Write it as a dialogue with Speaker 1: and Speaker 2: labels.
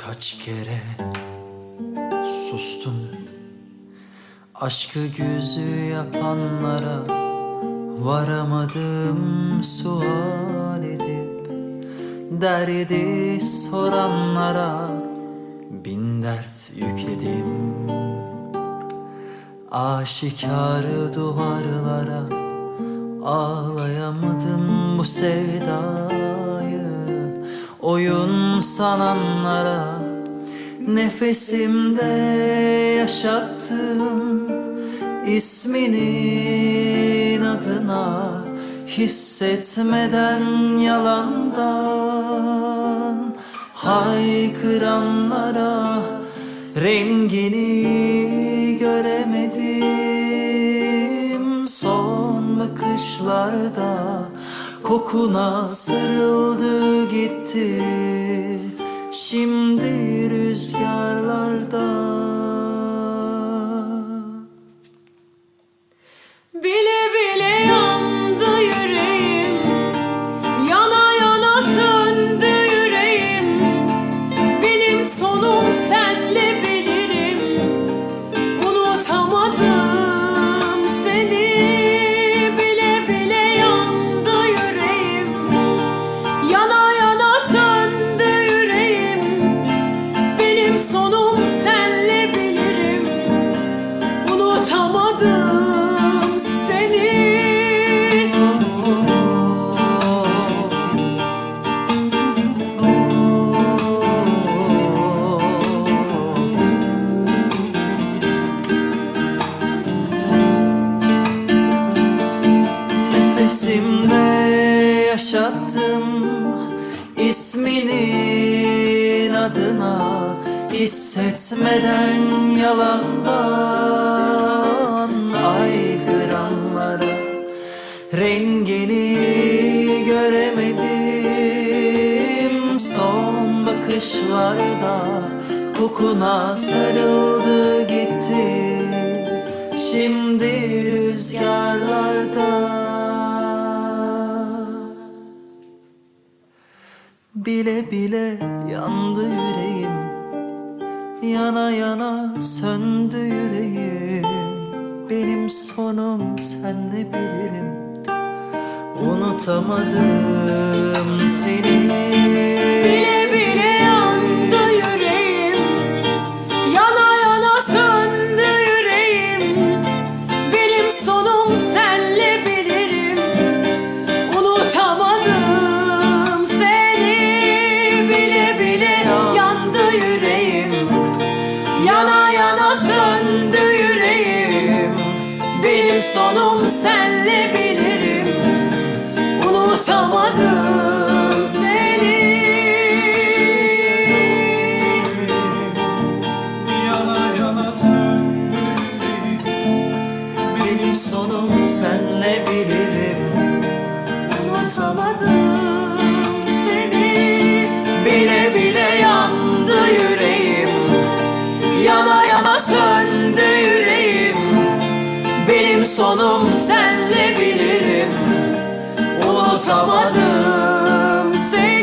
Speaker 1: Kaç kere sustum, aşkı güzü yapanlara varamadım sual edip, derdi soranlara bin dert yükledim. Aşikarı duvarlara ağlayamadım bu sevdayı, oyun sananlara nefesimde yaşattım isminin adına, hissetmeden yalandan haykıranlara rengini göremedim. Son bakışlarda kokuna sarıldı gitti, şimdi rüzgarlarda.
Speaker 2: Bile bile yandı yüreğim, yana yana söndü yüreğim. Benim sonum senle bilirim, unutamadım seni. Bile bile yandı yüreğim, yana yana söndü yüreğim. Benim sonum senle bilirim, unutamadım.
Speaker 1: Nefesimde yaşattım isminin adına, hissetmeden yalandan aykıranlara rengini göremedim. Son bakışlarda kokuna sarıldı gitti, şimdi rüzgarlarda. Bile bile yandı yüreğim, yana yana söndü yüreğim. Benim sonum sen de bilirim, unutamadım seni.
Speaker 2: Bile bile yandı yüreğim, yana yana söndü yüreğim. Benim sonum senle bilirim, unutamadım seni. Bile bile yandı yüreğim, yana yana söndü yüreğim. Benim sonum senle bilirim, unutamadım seni.
Speaker 1: Yana yana söndü benim sonum senle bilirim,
Speaker 2: Unutamadım seni.
Speaker 1: bile bile yandı yüreğim, yana yana söndü yüreğim. Benim sonum senle bilirim, unutamadım seni.